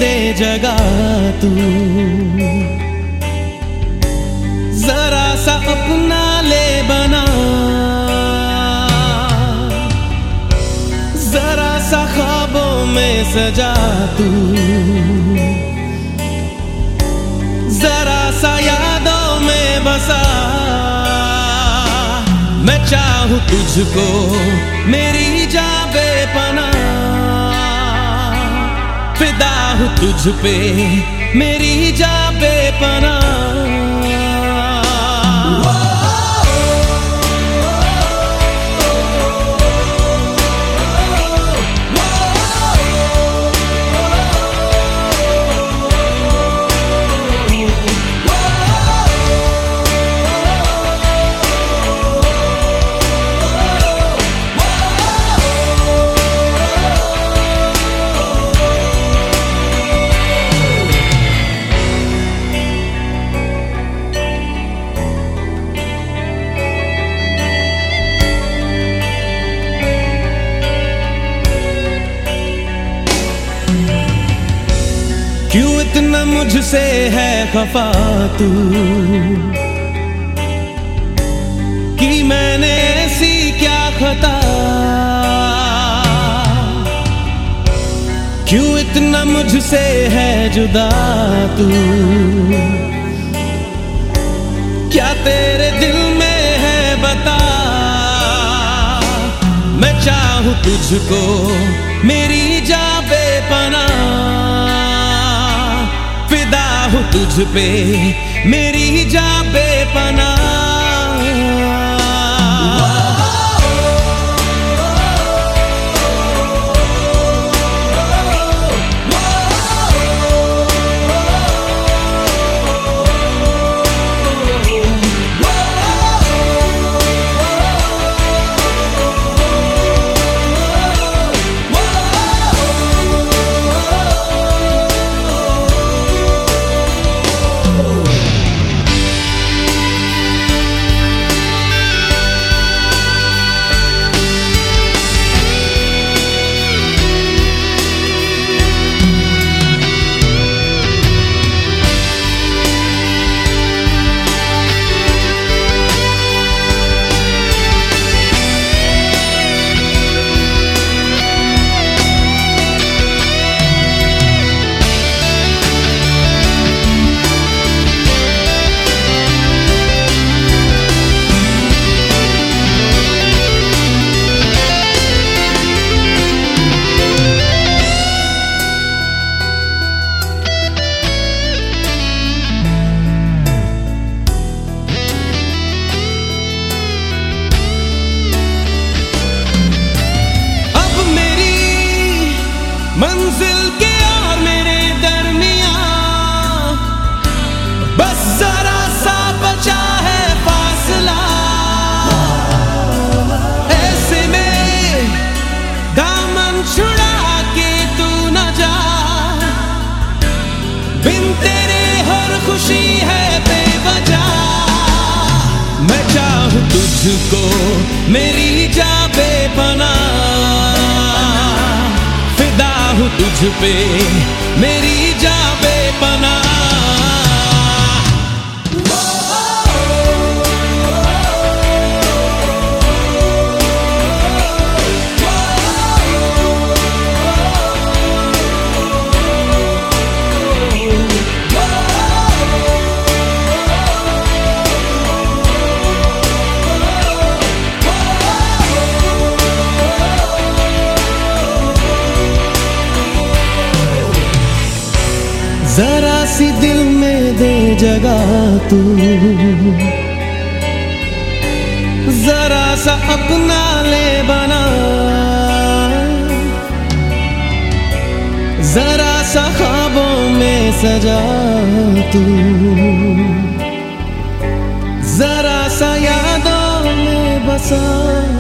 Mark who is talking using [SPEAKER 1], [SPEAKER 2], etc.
[SPEAKER 1] दे जगह तू, जरा सा अपना ले बना, जरा सा ख्वाबों में सजा तू, जरा सा यादों में बसा। मैं चाहूं तुझको मेरी जान बेपनाह, फिदा हूं तुझ पे मेरी जान बेपनाह। क्यों इतना मुझसे है खफा तू, कि मैंने ऐसी क्या खता। क्यों इतना मुझसे है जुदा तू, क्या तेरे दिल में है बता। मैं चाहूं तुझको मेरी जान बेपनाह, फिदा हूं तुझ पे मेरी जान बेपनाह। मंजिल के और मेरे दरमियां बस जरा सा बचा है फासला। ऐसे में दामन छुड़ा के तू न जा, बिन तेरे हर खुशी है बेवजह। मैं चाहूं तुझको मेरी जान बेपनाह, तुझ पे मेरी जान बेपनाह। जरा सी दिल में दे जगह तू, जरा सा अपना ले बना, जरा सा ख्वाबों में सजा तू, जरा सा यादों में बसा।